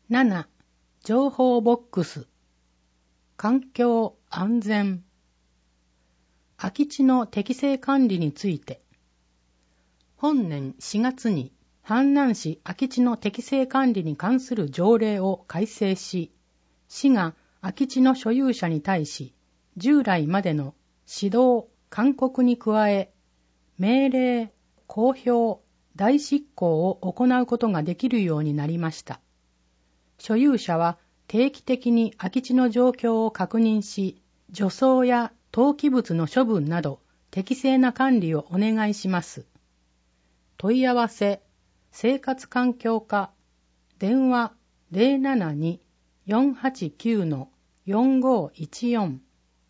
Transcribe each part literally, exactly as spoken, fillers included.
なな. 情報ボックス。環境安全。空き地の適正管理について。本年しがつに阪南市空き地の適正管理に関する条例を改正し、市が空き地の所有者に対し、従来までの指導、勧告に加え、命令、公表、代執行を行うことができるようになりました。所有者は定期的に空き地の状況を確認し、除草や投棄物の処分など適正な管理をお願いします。問い合わせ、生活環境課、電話 ゼロななに よんはちきゅう よんごいちよん。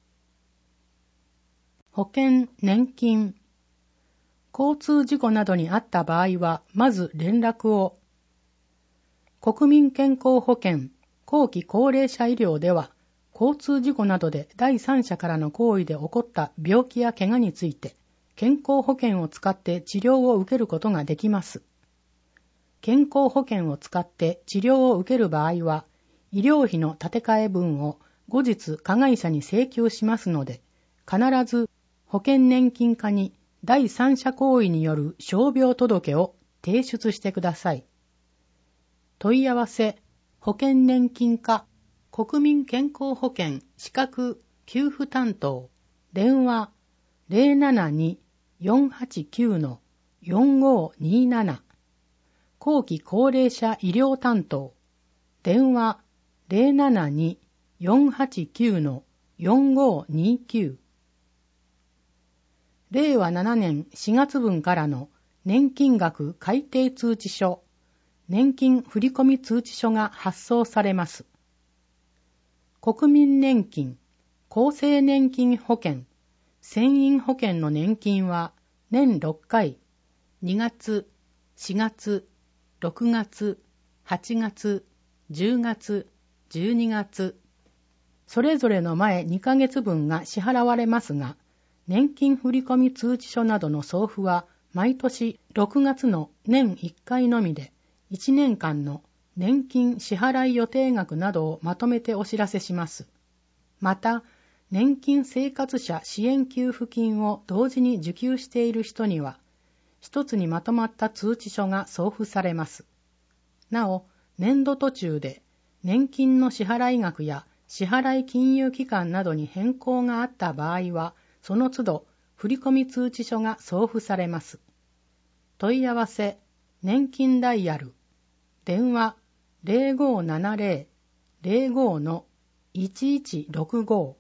保険、年金。交通事故などにあった場合は、まず連絡を。国民健康保険、後期高齢者医療では、交通事故などで第三者からの行為で起こった病気や怪我について、健康保険を使って治療を受けることができます。健康保険を使って治療を受ける場合は、医療費の立て替え分を後日加害者に請求しますので、必ず保険年金課に第三者行為による傷病届を提出してください。問い合わせ、保険年金課、国民健康保険資格給付担当、電話 ゼロななに よんはちきゅう よんごになな。後期高齢者医療担当、電話 ゼロななに よんはちきゅう よんごにきゅう。れいわななねんしがつ分からの年金額改定通知書、年金振込通知書が発送されます。国民年金、厚生年金保険、船員保険の年金は年ろっかい、にがつ、しがつ、ろくがつ、はちがつ、じゅうがつ、じゅうにがつ、それぞれの前にかげつぶんが支払われますが、年金振込通知書などの送付は毎年ろくがつの年いっかいのみで、いちねんかんの年金支払い予定額などをまとめてお知らせします。また、年金生活者支援給付金を同時に受給している人には、一つにまとまった通知書が送付されます。なお、年度途中で年金の支払い額や支払い金融機関などに変更があった場合は、その都度振込通知書が送付されます。問い合わせ、年金ダイヤル、電話 ゼロごななゼロ ゼロご いちいちろくご。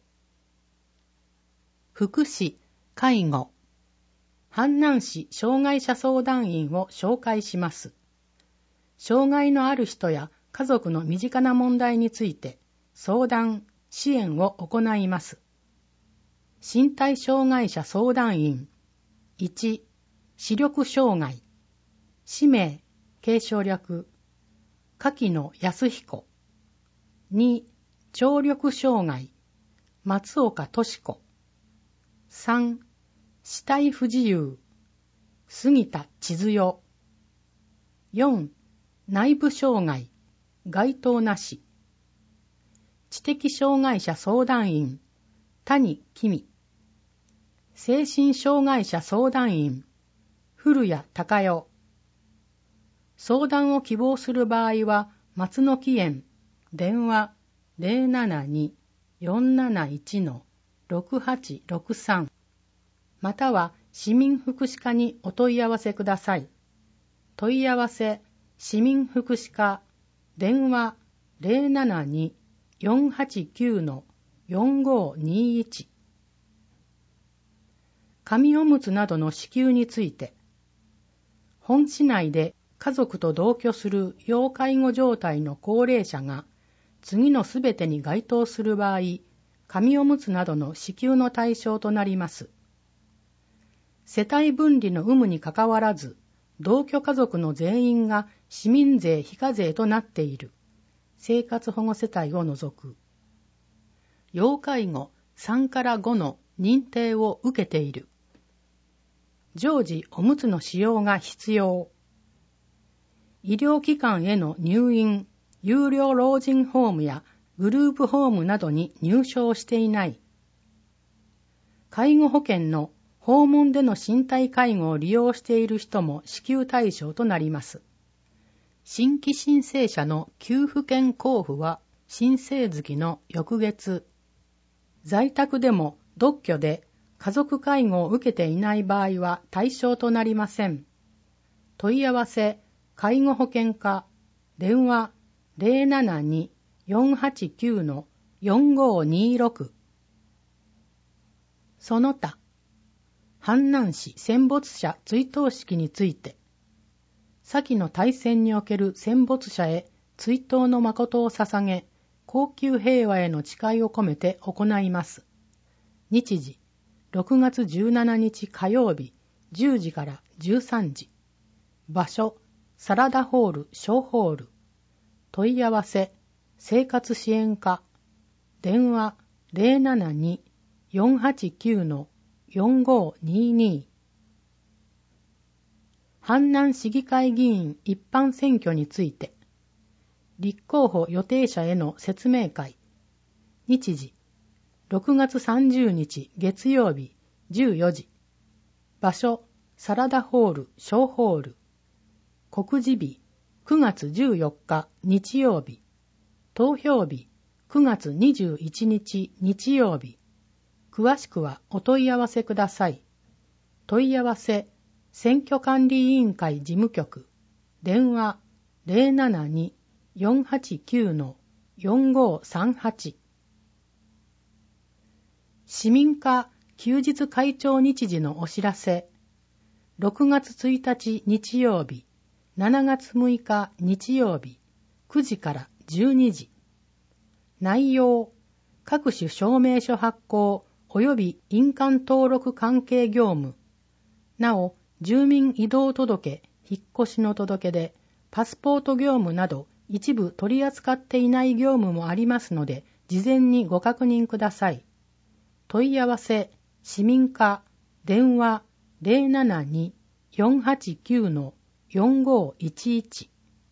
福祉、介護。阪南市障害者相談員を紹介します。障害のある人や家族の身近な問題について相談、支援を行います。身体障害者相談員。いち、視力障害。氏名、継承略。柿野康彦。に、聴力障害。松岡俊子。さん、視体不自由。杉田千鶴代。よん、内部障害。該当なし。知的障害者相談員。谷公。精神障害者相談員。古谷隆代。相談を希望する場合は、松の木園、電話 ゼロななに よんなないち ろくはちろくさん または市民福祉課にお問い合わせください。問い合わせ、市民福祉課、電話 ゼロななに よんはちきゅう よんごにいち。紙おむつなどの支給について、本市内で家族と同居する要介護状態の高齢者が次のすべてに該当する場合、紙おむつなどの支給の対象となります。世帯分離の有無にかかわらず、同居家族の全員が市民税非課税となっている生活保護世帯を除く。要介護さんからごの認定を受けている。常時おむつの使用が必要。医療機関への入院、 有料老人ホームやグループホームなどに入所していない。介護保険の訪問での身体介護を利用している人も支給対象となります。新規申請者の給付券交付は申請月の翌月。在宅でも独居で家族介護を受けていない場合は対象となりません。問い合わせ、介護保険課、電話 ゼロななに よんはちきゅう よんごにろく。その他、阪南市戦没者追悼式について、先の大戦における戦没者へ追悼の誠を捧げ、恒久平和への誓いを込めて行います。日時、ろくがつじゅうしちにち火曜日、じゅうじからじゅうさんじ。場所、サラダホール小ホール。問い合わせ、生活支援課。電話 ゼロななに よんはちきゅう よんごにに。阪南市議会議員一般選挙について、立候補予定者への説明会。日時、ろくがつさんじゅうにち月曜日じゅうよじ。場所、サラダホール小ホール。告示日、くがつじゅうよっか日曜日。投票日、くがつにじゅういちにち日曜日。詳しくはお問い合わせください。問い合わせ、選挙管理委員会事務局。電話 ゼロななに よんはちきゅう よんごさんはち。市民課休日会長日時のお知らせ。ろくがつついたち日曜日、しちがつむいか日曜日、くじからじゅうにじ。内容、各種証明書発行及び印鑑登録関係業務。なお、住民移動届、引っ越しの届で、パスポート業務など一部取り扱っていない業務もありますので、事前にご確認ください。問い合わせ、市民課、電話 ゼロななに よんはちきゅう よんごいちいち。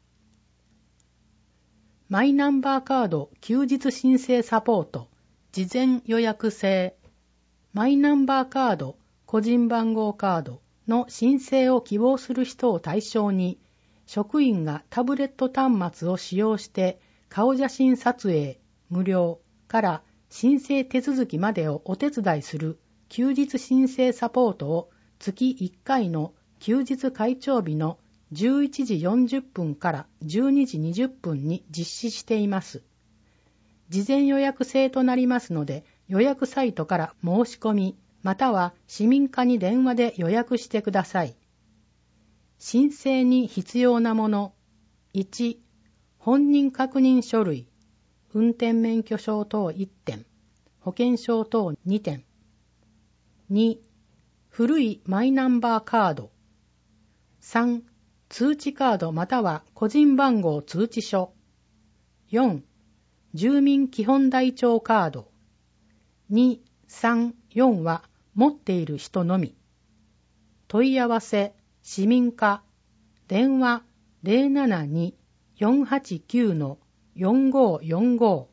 マイナンバーカード休日申請サポート、事前予約制。マイナンバーカード、個人番号カードの申請を希望する人を対象に、職員がタブレット端末を使用して顔写真撮影無料から申請手続きまでをお手伝いする休日申請サポートを月いっかいの休日開帳日のじゅういちじよんじゅっぷんからじゅうにじにじゅっぷんに実施しています。事前予約制となりますので、予約サイトから申し込み、または市民課に電話で予約してください。申請に必要なもの。いち、本人確認書類、運転免許証等いってん、保険証等にてん。に、古いマイナンバーカード。さん、通知カードまたは個人番号通知書。よん、住民基本台帳カード。に、さん、よんは持っている人のみ。問い合わせ、市民課、電話 ゼロななに よんはちきゅう よんごよんご。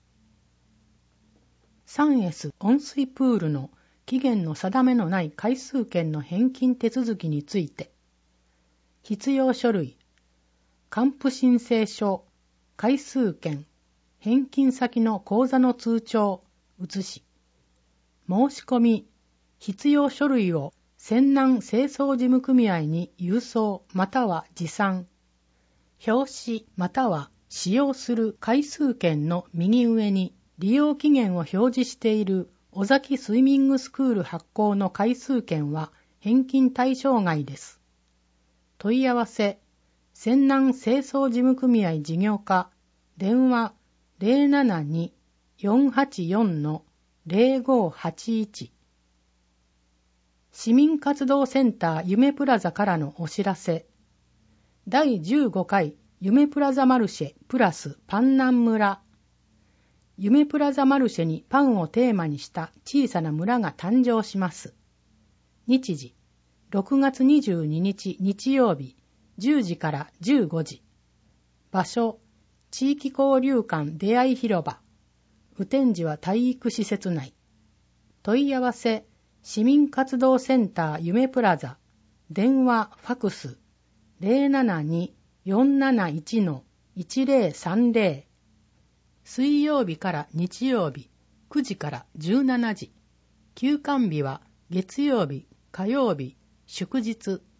スリーエス 温水プールの期限の定めのない回数券の返金手続きについて、必要書類、還付申請書、回数券、返金先の口座の通帳、写し、申し込み、必要書類を泉南清掃事務組合に郵送または持参、表紙または使用する回数券の右上に利用期限を表示している尾崎スイミングスクール発行の回数券は返金対象外です。問い合わせ、泉南清掃事務組合事業課、電話 ゼロななに よんはちよん ゼロごはちいち。市民活動センター夢プラザからのお知らせ。だいじゅうごかい夢プラザマルシェプラスパン南村。夢プラザマルシェにパンをテーマにした小さな村が誕生します。日時、ろくがつにじゅうににち日曜日、じゅうじからじゅうごじ。場所、 地域交流館出会い広場、雨天時は体育施設内。問い合わせ、市民活動センター夢プラザ、電話、ファクス、ゼロななに よんなないち いちゼロさんゼロ。水曜日から日曜日、くじからじゅうしちじ。休館日は月曜日、火曜日、祝日。